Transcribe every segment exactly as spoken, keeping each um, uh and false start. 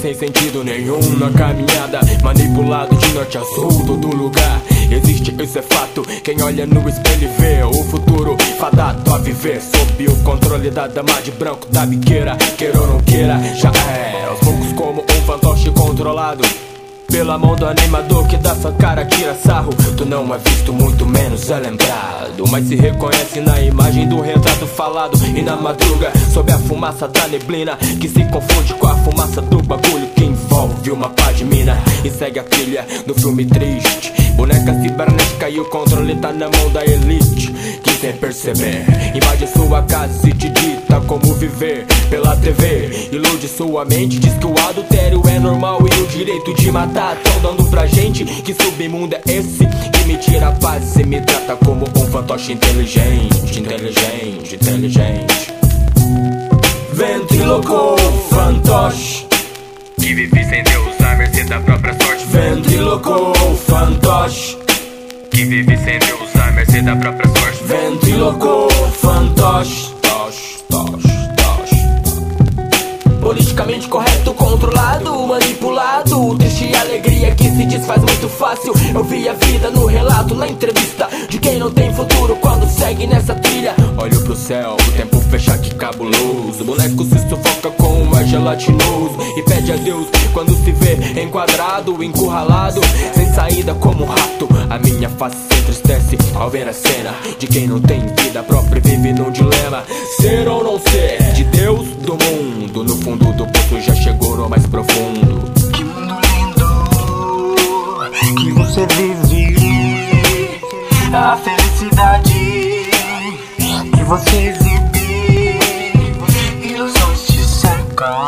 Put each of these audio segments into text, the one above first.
sem sentido nenhum na caminhada, manipulado de norte a sul, todo lugar existe, isso é fato. Quem olha no espelho vê o futuro fadado a viver sob o controle da dama de branco da biqueira. Queira ou não queira, já é aos poucos como um fantoche controlado pela mão do animador que da sua cara tira sarro. Tu não é visto, muito menos é lembrado, mas se reconhece na imagem do retrato falado. E na madruga, sob a fumaça da neblina, que se confunde com a fumaça do bagulho que envolve uma pá de mina. E segue a trilha do filme triste, boneca cibernética e o controle tá na mão da elite, que sem perceber invade sua casa e te dita como viver pela T V. Ilude sua mente, diz que o adultério é normal e o direito de matar tão dando pra gente. Que submundo é esse que me tira a paz e me trata como um fantoche inteligente, inteligente, inteligente. Ventriloquou, fantoche que vive sem Deus à mercê da própria sorte. Ventriloquou, fantoche que vive sem Deus à mercê da própria sorte. Ventriloquou, fantoche, toche, toche, toche. Politicamente correto, controlado, manipulado, triste e alegria que se desfaz muito fácil. Eu vi a vida no relato, na entrevista de quem não tem futuro quando segue nessa trilha. Olho pro céu, o tempo fecha que cabuloso, o boneco se sufoca com um ar gelatinoso e pede a Deus quando se vê enquadrado, encurralado, sem saída como um rato. A minha face se entristece ao ver a cena de quem não tem vida própria e vive num dilema. Ser ou não ser, de Deus, do mundo, no fundo do poço já chegou no mais profundo. Que mundo lindo que você vive, a felicidade que você exibe, ilusões te cercam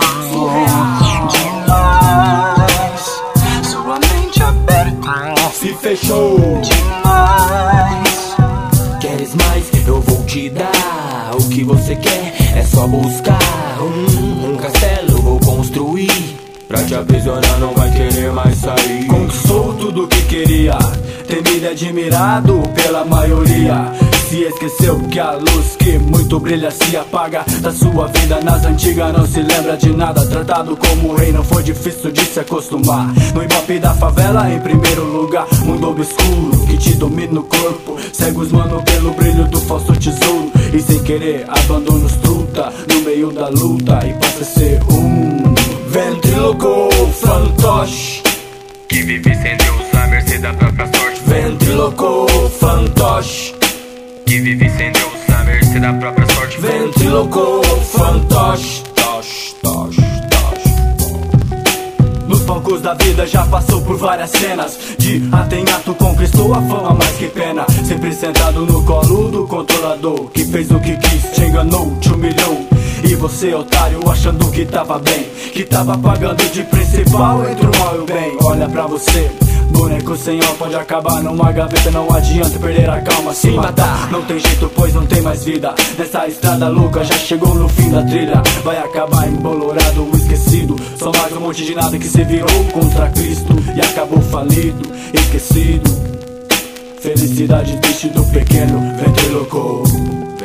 demais, sua mente aberta se fechou demais. Queres mais? Eu vou te dar o que você quer, é só buscar um, um castelo vou construir. Pra te aprisionar não vai querer mais sair. Conquistou tudo que queria, temido e admirado pela maioria. Se esqueceu que a luz que muito brilha se apaga da sua vida nas antigas. Não se lembra de nada, tratado como rei não foi difícil de se acostumar. No ibope da favela em primeiro lugar, mundo obscuro que te domina no corpo. Segue os mano pelo brilho do falso tesouro e sem querer abandona os truta no meio da luta e passa a ser um ventriloquou, fantoche que vive sem Deus à mercê da própria sorte. Ventriloquou, fantoche que vive sem Deus à mercê da própria sorte. Ventriloquou, fantoche, toche, toche, toche. Nos palcos da vida já passou por várias cenas, de ato em ato conquistou a fama mais que pena. Sempre sentado no colo do controlador, que fez o que quis, te enganou, te humilhou. E você, otário, achando que tava bem, que tava pagando de principal entre o mal e o bem. Olha pra você, boneco sem alma pode acabar numa gaveta. Não adianta perder a calma, se matar não tem jeito, pois não tem mais vida. Nessa estrada louca já chegou no fim da trilha, vai acabar embolorado, esquecido. Só mais um monte de nada que se virou contra Cristo e acabou falido, esquecido. Felicidade triste do pequeno ventriloquou.